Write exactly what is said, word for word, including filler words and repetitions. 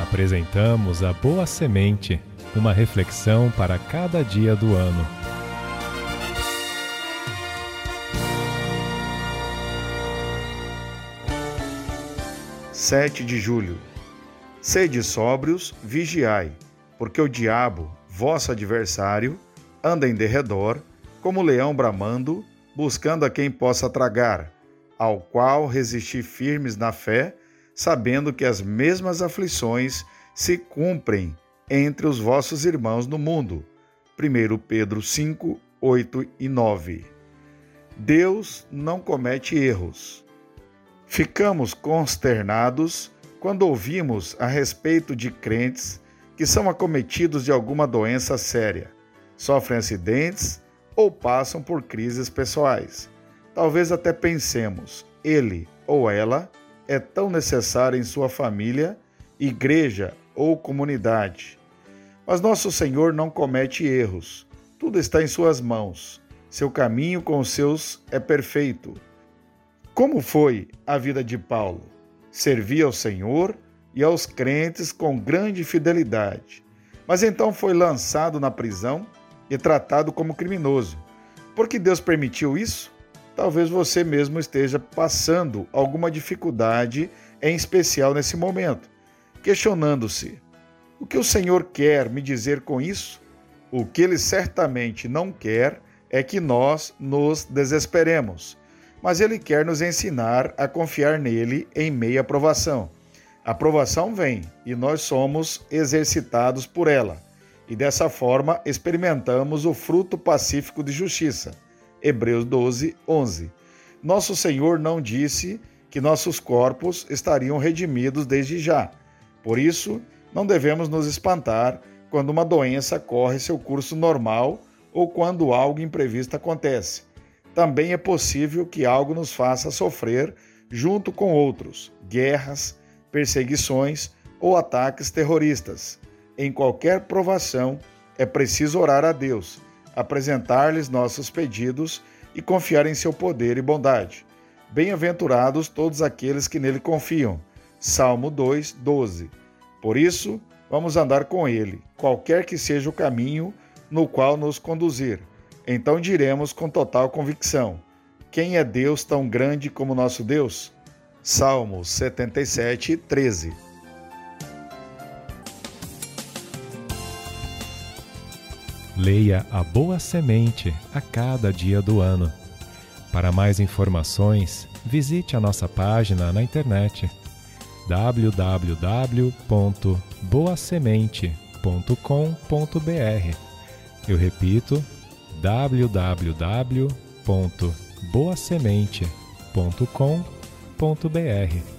Apresentamos a Boa Semente, uma reflexão para cada dia do ano. sete de julho. Sede sóbrios, vigiai, porque o diabo, vosso adversário, anda em derredor, como leão bramando, buscando a quem possa tragar, ao qual resisti firmes na fé, sabendo que as mesmas aflições se cumprem entre os vossos irmãos no mundo. primeiro Pedro cinco, oito e nove. Deus não comete erros. Ficamos consternados quando ouvimos a respeito de crentes que são acometidos de alguma doença séria, sofrem acidentes ou passam por crises pessoais. Talvez até pensemos, ele ou ela é tão necessário em sua família, igreja ou comunidade. Mas nosso Senhor não comete erros. Tudo está em suas mãos. Seu caminho com os seus é perfeito. Como foi a vida de Paulo? Servia ao Senhor e aos crentes com grande fidelidade. Mas então foi lançado na prisão e tratado como criminoso. Por que Deus permitiu isso? Talvez você mesmo esteja passando alguma dificuldade, em especial nesse momento, questionando-se: o que o Senhor quer me dizer com isso? O que Ele certamente não quer é que nós nos desesperemos, mas Ele quer nos ensinar a confiar nele em meio à provação. A provação vem e nós somos exercitados por ela, e dessa forma experimentamos o fruto pacífico de justiça. Hebreus doze, onze. Nosso Senhor não disse que nossos corpos estariam redimidos desde já. Por isso, não devemos nos espantar quando uma doença corre seu curso normal ou quando algo imprevisto acontece. Também é possível que algo nos faça sofrer junto com outros, guerras, perseguições ou ataques terroristas. Em qualquer provação, é preciso orar a Deus, apresentar-lhes nossos pedidos e confiar em seu poder e bondade. Bem-aventurados todos aqueles que nele confiam. Salmo dois, doze. Por isso, vamos andar com ele, qualquer que seja o caminho no qual nos conduzir. Então diremos com total convicção: quem é Deus tão grande como nosso Deus? Salmo setenta e sete, treze. Leia a Boa Semente a cada dia do ano. Para mais informações, visite a nossa página na internet w w w ponto boa semente ponto com ponto b r. Eu repito, w w w ponto boa semente ponto com ponto b r.